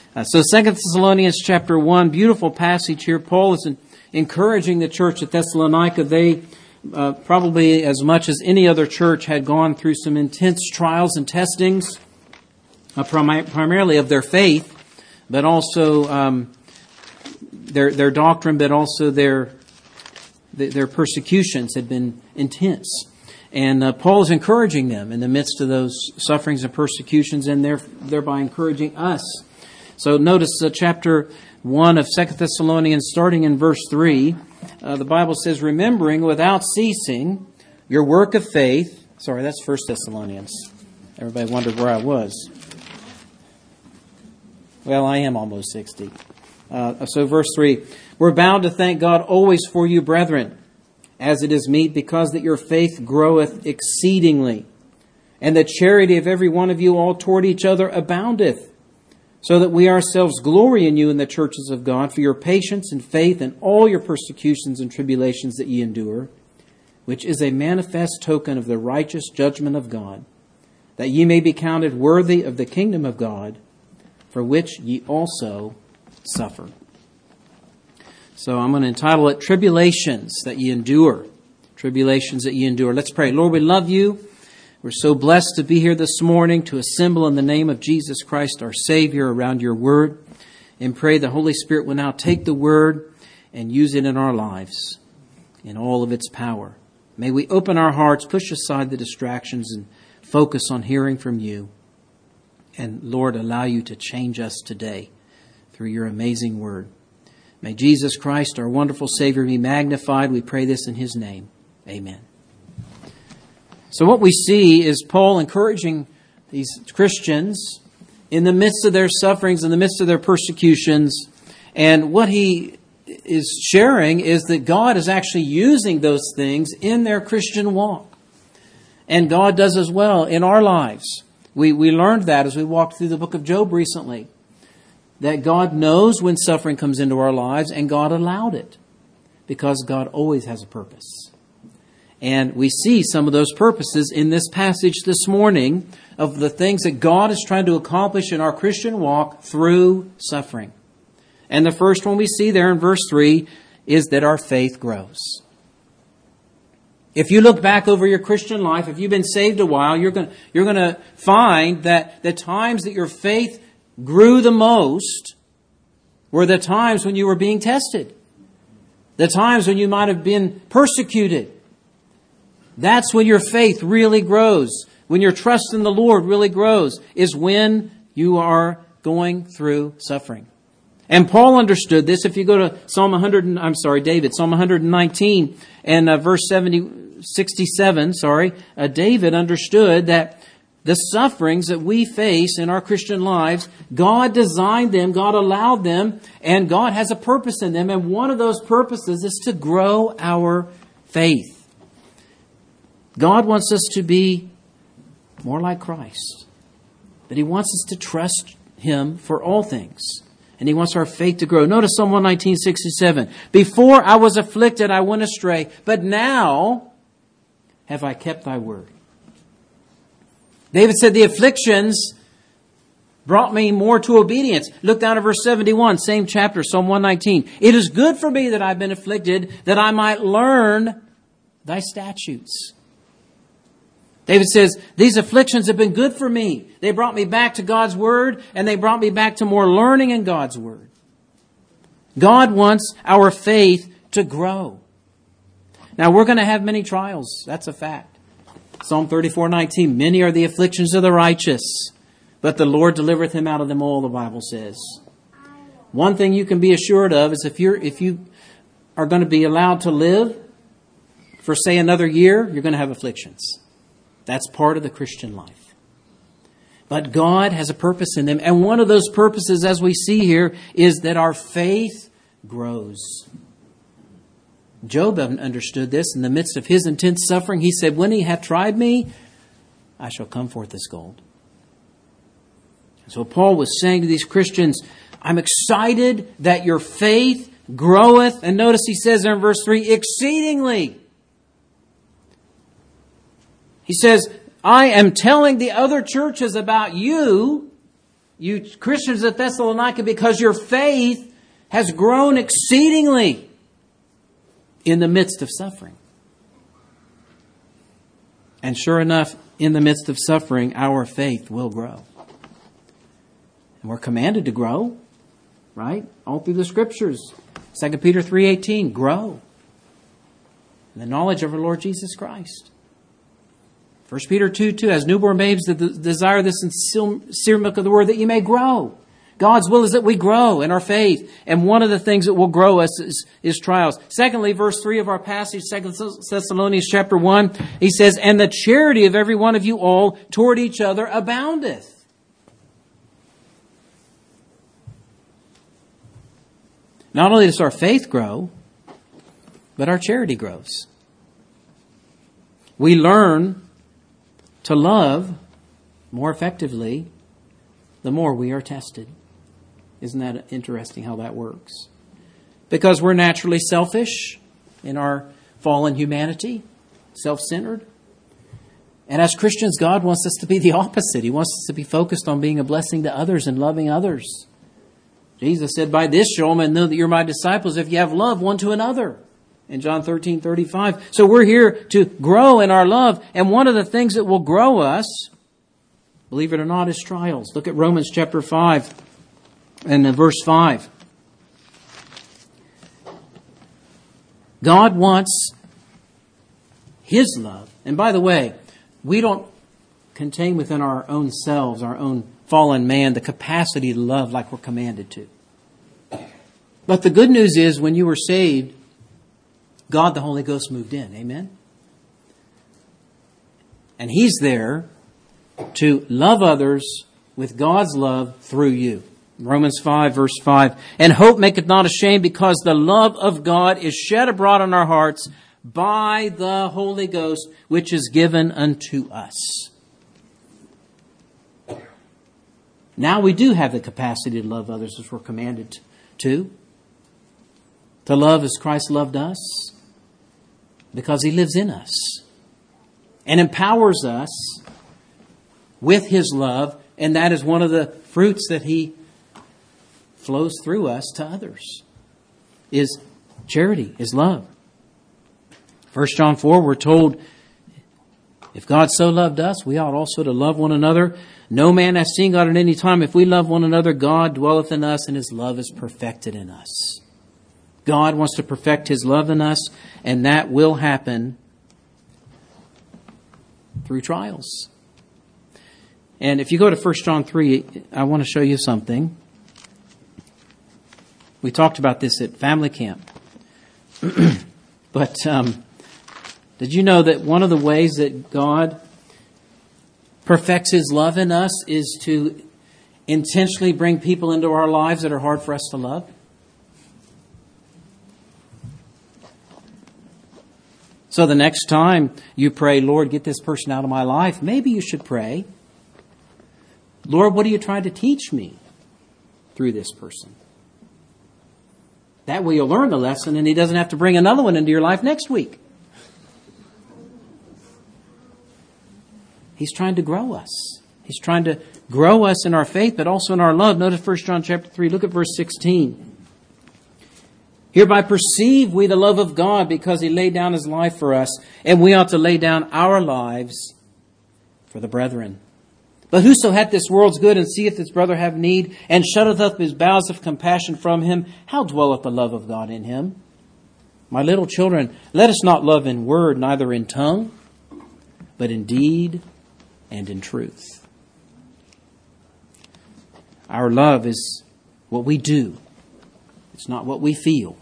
So 2 Thessalonians chapter 1, beautiful passage here. Paul is encouraging the church at Thessalonica. They, probably as much as any other church, had gone through some intense trials and testings, primarily of their faith, but also their doctrine, but also their persecutions had been intense. And Paul is encouraging them in the midst of those sufferings and persecutions, and thereby encouraging us. So notice chapter 1 of 2 Thessalonians, starting in verse 3. The Bible says, remembering without ceasing your work of faith. Sorry, that's 1 Thessalonians. Everybody wondered where I was. Well, I am almost 60. So verse 3. We're bound to thank God always for you, brethren, as it is meet, because that your faith groweth exceedingly, and the charity of every one of you all toward each other aboundeth, so that we ourselves glory in you in the churches of God for your patience and faith and all your persecutions and tribulations that ye endure, which is a manifest token of the righteous judgment of God, that ye may be counted worthy of the kingdom of God, for which ye also suffer. So I'm going to entitle it Tribulations That Ye Endure. Tribulations that ye endure. Let's pray. Lord, we love you. We're so blessed to be here this morning to assemble in the name of Jesus Christ, our Savior, around your word, and pray the Holy Spirit will now take the word and use it in our lives in all of its power. May we open our hearts, push aside the distractions, and focus on hearing from you. And Lord, allow you to change us today through your amazing word. May Jesus Christ, our wonderful Savior, be magnified. We pray this in his name. Amen. So what we see is Paul encouraging these Christians in the midst of their sufferings, in the midst of their persecutions. And what he is sharing is that God is actually using those things in their Christian walk. And God does as well in our lives. We learned that as we walked through the book of Job recently. That God knows when suffering comes into our lives, and God allowed it. Because God always has a purpose. And we see some of those purposes in this passage this morning of the things that God is trying to accomplish in our Christian walk through suffering. And the first one we see there in verse 3 is that our faith grows. If you look back over your Christian life, if you've been saved a while, you're going to find that the times that your faith grew the most were the times when you were being tested. The times when you might have been persecuted. That's when your faith really grows. When your trust in the Lord really grows, is when you are going through suffering. And Paul understood this. If you go to Psalm 119 and verse 67, David understood that the sufferings that we face in our Christian lives, God designed them, God allowed them, and God has a purpose in them. And one of those purposes is to grow our faith. God wants us to be more like Christ. But he wants us to trust him for all things. And he wants our faith to grow. Notice Psalm 119:67. Before I was afflicted, I went astray. But now have I kept thy word. David said the afflictions brought me more to obedience. Look down at verse 71, same chapter, Psalm 119. It is good for me that I've been afflicted, that I might learn thy statutes. David says, these afflictions have been good for me. They brought me back to God's word, and they brought me back to more learning in God's word. God wants our faith to grow. Now, we're going to have many trials. That's a fact. Psalm 34:19, many are the afflictions of the righteous, but the Lord delivereth him out of them all, the Bible says. One thing you can be assured of is if you are going to be allowed to live for, say, another year, you're going to have afflictions. That's part of the Christian life. But God has a purpose in them. And one of those purposes, as we see here, is that our faith grows. Job understood this in the midst of his intense suffering. He said, when he hath tried me, I shall come forth as gold. So Paul was saying to these Christians, I'm excited that your faith groweth. And notice he says there in verse 3, exceedingly. He says, I am telling the other churches about you you Christians at Thessalonica, because your faith has grown exceedingly in the midst of suffering. And sure enough, in the midst of suffering, our faith will grow. And we're commanded to grow, right? All through the Scriptures. 2 Peter 3:18, grow in the knowledge of our Lord Jesus Christ. 1 Peter 2:2, as newborn babes desire the sincere milk of the Word, that you may grow. God's will is that we grow in our faith. And one of the things that will grow us is trials. Secondly, verse 3 of our passage, 2 Thessalonians chapter 1, he says, and the charity of every one of you all toward each other aboundeth. Not only does our faith grow, but our charity grows. We learn to love more effectively the more we are tested. Isn't that interesting how that works? Because we're naturally selfish in our fallen humanity, self-centered. And as Christians, God wants us to be the opposite. He wants us to be focused on being a blessing to others and loving others. Jesus said, by this shall men know that you're my disciples if you have love one to another. In John 13:35. So we're here to grow in our love. And one of the things that will grow us, believe it or not, is trials. Look at Romans chapter 5 and verse 5. God wants His love. And by the way, we don't contain within our own selves, our own fallen man, the capacity to love like we're commanded to. But the good news is when you were saved, God the Holy Ghost moved in. Amen? And He's there to love others with God's love through you. Romans 5 verse 5. And hope maketh not ashamed, because the love of God is shed abroad in our hearts by the Holy Ghost, which is given unto us. Now we do have the capacity to love others as we're commanded to. To love as Christ loved us, because He lives in us and empowers us with His love, and that is one of the fruits that He flows through us to others, is charity, is love. 1 John 4, we're told, if God so loved us, we ought also to love one another. No man hath seen God at any time. If we love one another, God dwelleth in us, and His love is perfected in us. God wants to perfect His love in us, and that will happen through trials. And if you go to 1 John 3, I want to show you something. We talked about this at family camp. But did you know that one of the ways that God perfects His love in us is to intentionally bring people into our lives that are hard for us to love? So the next time you pray, Lord, get this person out of my life, maybe you should pray, Lord, what are you trying to teach me through this person? That way you'll learn the lesson, and He doesn't have to bring another one into your life next week. He's trying to grow us. He's trying to grow us in our faith, but also in our love. Notice 1 John chapter 3. Look at verse 16. Hereby perceive we the love of God, because He laid down His life for us, and we ought to lay down our lives for the brethren. But whoso hath this world's good, and seeth his brother have need, and shutteth up his bowels of compassion from him, how dwelleth the love of God in him? My little children, let us not love in word, neither in tongue, but in deed and in truth. Our love is what we do. It's not what we feel.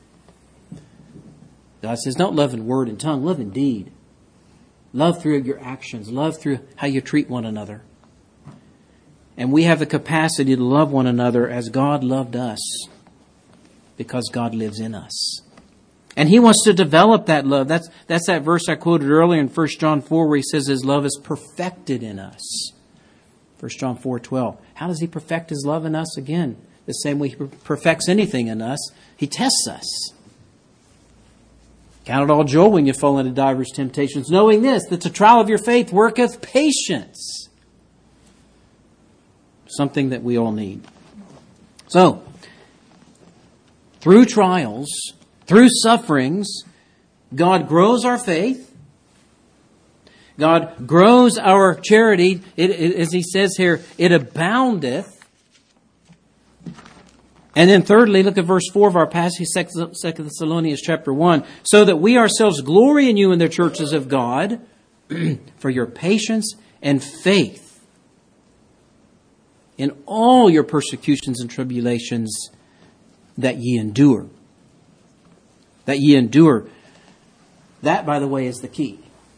God says, don't love in word and tongue, love in deed. Love through your actions. Love through how you treat one another. And we have the capacity to love one another as God loved us, because God lives in us. And He wants to develop that love. That's that verse I quoted earlier in 1 John 4 where He says His love is perfected in us. 1 John 4:12. How does He perfect His love in us? Again, the same way He perfects anything in us. He tests us. Count it all joy when you fall into divers temptations, knowing this, that the trial of your faith worketh patience. something that we all need. So, through trials, through sufferings, God grows our faith. God grows our charity. As he says here, it aboundeth. And then thirdly, look at verse 4 of our passage, 2 Thessalonians chapter 1. So that we ourselves glory in you in the churches of God for your patience and faith in all your persecutions and tribulations that ye endure. That ye endure. That, by the way, is the key.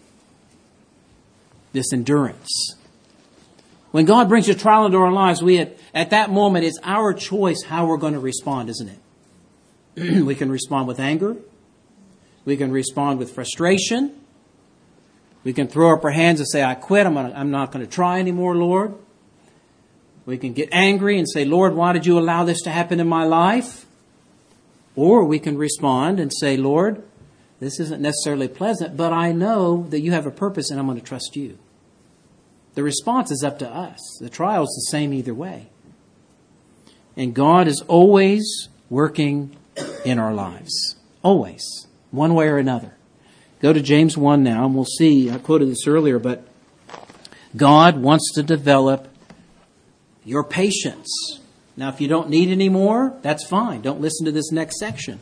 This endurance. When God brings a trial into our lives, at that moment, it's our choice how we're going to respond, isn't it? We can respond with anger. We can respond with frustration. We can throw up our hands and say, I quit. I'm not going to try anymore, Lord. We can get angry and say, Lord, why did you allow this to happen in my life? Or we can respond and say, Lord, this isn't necessarily pleasant, but I know that you have a purpose and I'm going to trust you. The response is up to us. The trial is the same either way. And God is always working in our lives. Always. One way or another. Go to James 1 now and we'll see, I quoted this earlier, but God wants to develop your patience. Now, if you don't need any more, that's fine. Don't listen to this next section.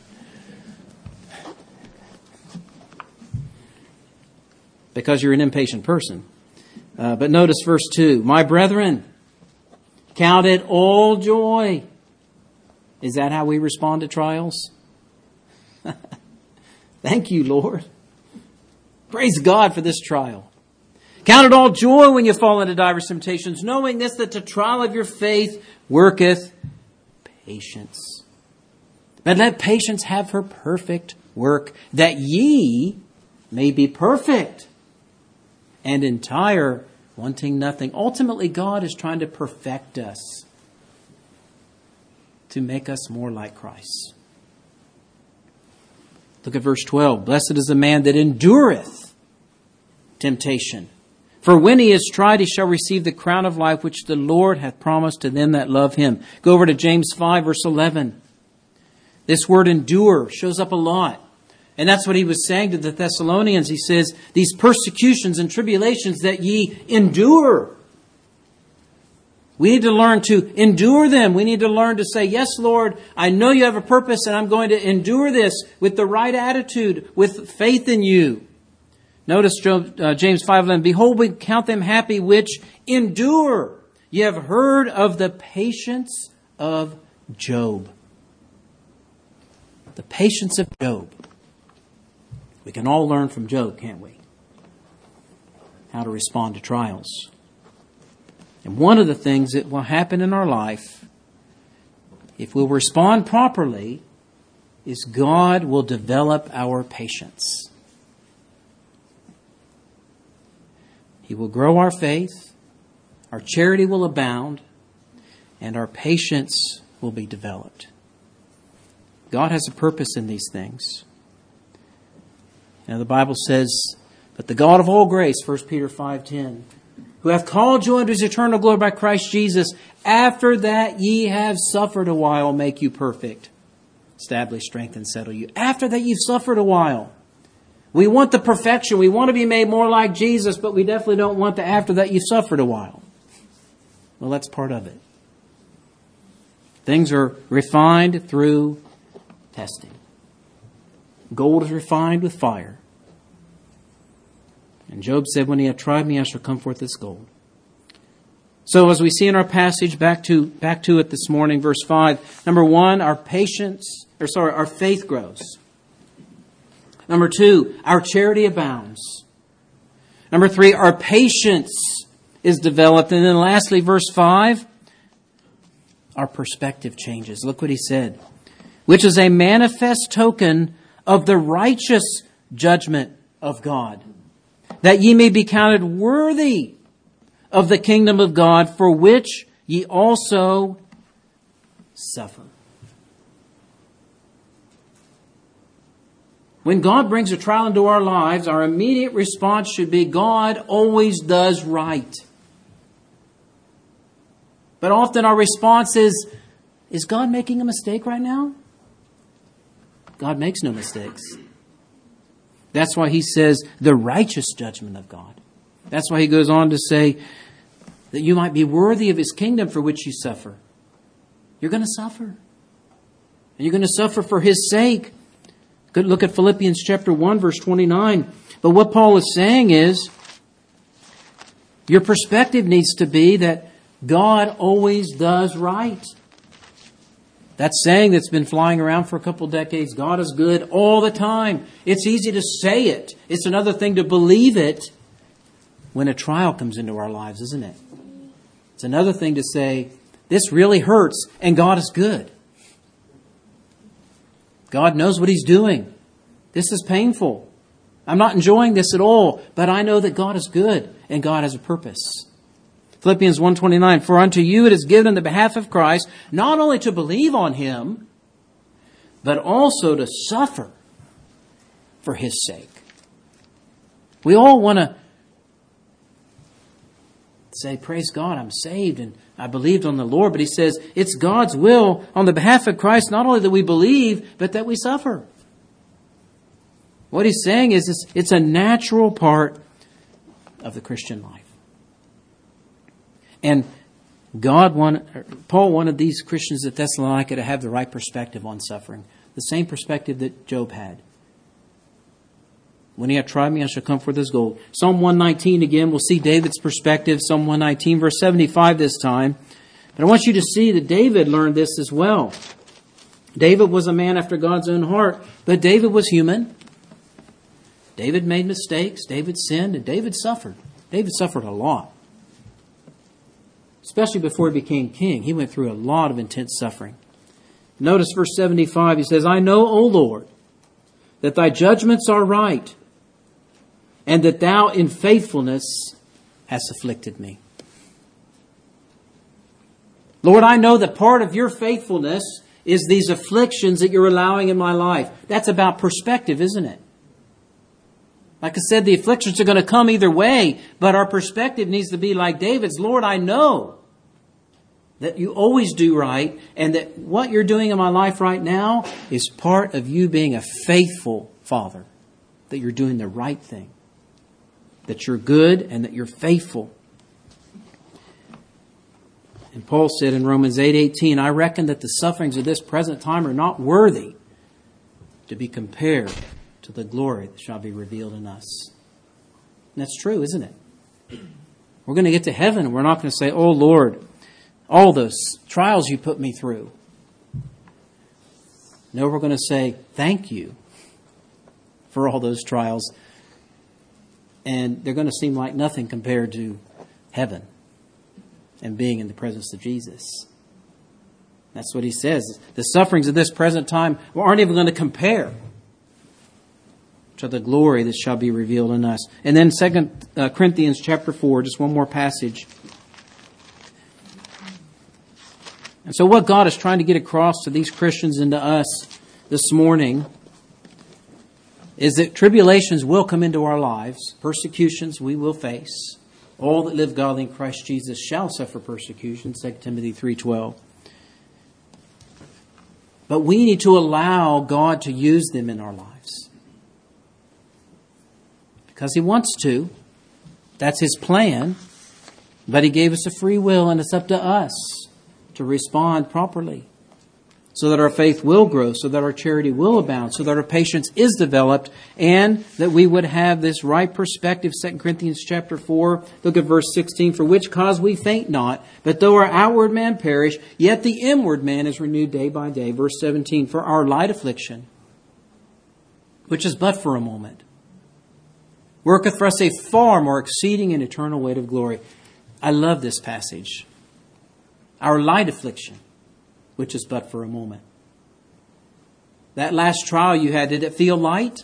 Because you're an impatient person. But notice verse 2. My brethren, count it all joy. Is that how we respond to trials? Thank you, Lord. Praise God for this trial. Count it all joy when you fall into diverse temptations, knowing this, that the trial of your faith worketh patience. But let patience have her perfect work, that ye may be perfect and entire, wanting nothing. Ultimately, God is trying to perfect us to make us more like Christ. Look at verse 12. Blessed is the man that endureth temptation. For when he is tried, he shall receive the crown of life which the Lord hath promised to them that love him. Go over to James 5, verse 11. This word endure shows up a lot. And that's what he was saying to the Thessalonians. He says, these persecutions and tribulations that ye endure. We need to learn to endure them. We need to learn to say, yes, Lord, I know you have a purpose and I'm going to endure this with the right attitude, with faith in you. Notice James 5:11. Behold, we count them happy which endure. Ye have heard of the patience of Job. The patience of Job. We can all learn from Job, can't we? How to respond to trials. And one of the things that will happen in our life, if we'll respond properly, is God will develop our patience. He will grow our faith, our charity will abound, and our patience will be developed. God has a purpose in these things. Now the Bible says, but the God of all grace, 1 Peter 5:10, who hath called you unto his eternal glory by Christ Jesus, after that ye have suffered a while, make you perfect, establish, strengthen, settle you. After that you've suffered a while. We want the perfection. We want to be made more like Jesus, but we definitely don't want the after that you've suffered a while. Well, that's part of it. Things are refined through testing. Gold is refined with fire. And Job said, when he hath tried me, I shall come forth as gold. So as we see in our passage, back to it this morning, verse 5. Number 1, our faith grows. Number 2, our charity abounds. Number 3, our patience is developed. And then lastly, verse 5, our perspective changes. Look what he said. Which is a manifest token of the righteous judgment of God, that ye may be counted worthy of the kingdom of God, for which ye also suffer. When God brings a trial into our lives, our immediate response should be, God always does right. But often our response is God making a mistake right now? God makes no mistakes. That's why he says the righteous judgment of God. That's why he goes on to say that you might be worthy of his kingdom for which you suffer. You're going to suffer. And you're going to suffer for his sake. Good. Look at Philippians chapter 1, verse 29. But what Paul is saying is, your perspective needs to be that God always does right. That saying that's been flying around for a couple decades, God is good all the time. It's easy to say it. It's another thing to believe it when a trial comes into our lives, isn't it? It's another thing to say, this really hurts and God is good. God knows what he's doing. This is painful. I'm not enjoying this at all, but I know that God is good and God has a purpose. Philippians 1:29, for unto you it is given in the behalf of Christ, not only to believe on him, but also to suffer for his sake. We all want to say, praise God, I'm saved and I believed on the Lord. But he says it's God's will on the behalf of Christ, not only that we believe, but that we suffer. What he's saying is it's a natural part of the Christian life. And Paul wanted these Christians at Thessalonica to have the right perspective on suffering. The same perspective that Job had. When he had tried me, I shall come forth as gold. Psalm 119 again, we'll see David's perspective. Psalm 119, verse 75 this time. But I want you to see that David learned this as well. David was a man after God's own heart, but David was human. David made mistakes, David sinned, and David suffered. David suffered a lot. Especially before he became king. He went through a lot of intense suffering. Notice verse 75, he says, I know, O Lord, that thy judgments are right, and that thou in faithfulness hast afflicted me. Lord, I know that part of your faithfulness is these afflictions that you're allowing in my life. That's about perspective, isn't it? Like I said, the afflictions are going to come either way, but our perspective needs to be like David's. Lord, I know that you always do right, and that what you're doing in my life right now is part of you being a faithful Father, that you're doing the right thing, that you're good and that you're faithful. And Paul said in Romans 8:18, I reckon that the sufferings of this present time are not worthy to be compared to the glory that shall be revealed in us. And that's true, isn't it? We're going to get to heaven and we're not going to say, oh Lord, all those trials you put me through. No, we're going to say, thank you for all those trials. And they're going to seem like nothing compared to heaven and being in the presence of Jesus. That's what he says. The sufferings of this present time aren't even going to compare to the glory that shall be revealed in us. And then 2 Corinthians chapter 4, just one more passage. And so what God is trying to get across to these Christians and to us this morning is that tribulations will come into our lives. Persecutions we will face. All that live godly in Christ Jesus shall suffer persecution, 2 Timothy 3:12. But we need to allow God to use them in our lives. Because He wants to. That's His plan. But He gave us a free will, and it's up to us to respond properly, so that our faith will grow, so that our charity will abound, so that our patience is developed, and that we would have this right perspective. 2 Corinthians chapter 4, look at verse 16. For which cause we faint not, but though our outward man perish, yet the inward man is renewed day by day. Verse 17, for our light affliction, which is but for a moment, worketh for us a far more exceeding and eternal weight of glory. I love this passage. Our light affliction, which is but for a moment. That last trial you had, did it feel light?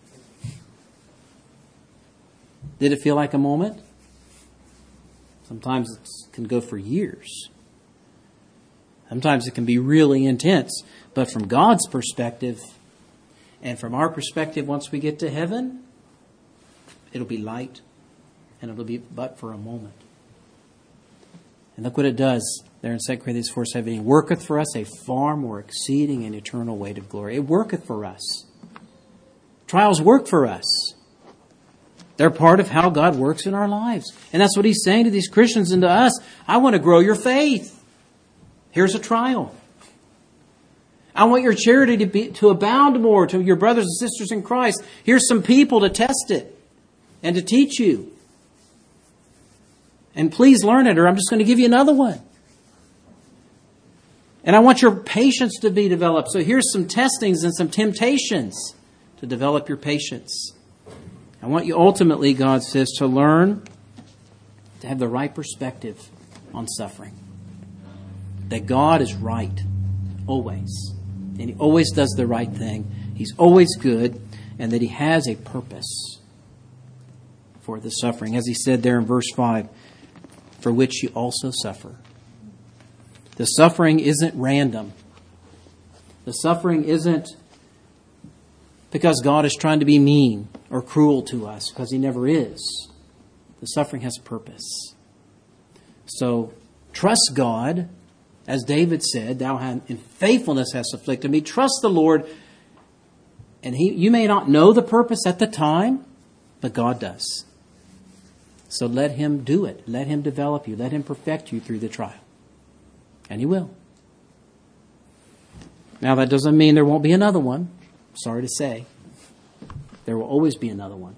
Did it feel like a moment? Sometimes it can go for years. Sometimes it can be really intense. But from God's perspective, and from our perspective, once we get to heaven, it'll be light, and it'll be but for a moment. And look what it does. there in 2 Corinthians 4:17, worketh for us a far more exceeding and eternal weight of glory. It worketh for us. Trials work for us. They're part of how God works in our lives. And that's what he's saying to these Christians and to us. I want to grow your faith. Here's a trial. I want your charity to abound more to your brothers and sisters in Christ. Here's some people to test it and to teach you. And please learn it, or I'm just going to give you another one. And I want your patience to be developed. So here's some testings and some temptations to develop your patience. I want you ultimately, God says, to learn to have the right perspective on suffering. That God is right, always. And He always does the right thing. He's always good, and that He has a purpose for the suffering. As He said there in verse 5, for which you also suffer. The suffering isn't random. The suffering isn't because God is trying to be mean or cruel to us, because He never is. The suffering has purpose. So trust God, as David said, thou in faithfulness hast afflicted me. Trust the Lord. And you may not know the purpose at the time, but God does. So let Him do it. Let Him develop you. Let Him perfect you through the trial. And He will. Now that doesn't mean there won't be another one. Sorry to say. There will always be another one.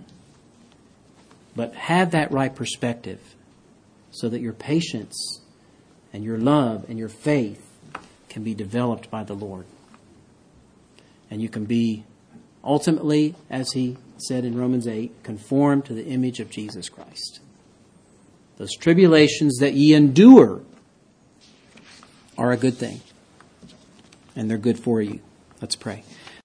But have that right perspective so that your patience and your love and your faith can be developed by the Lord. And you can be ultimately, as He said in Romans 8, conformed to the image of Jesus Christ. Those tribulations that ye endure are a good thing. And they're good for you. Let's pray.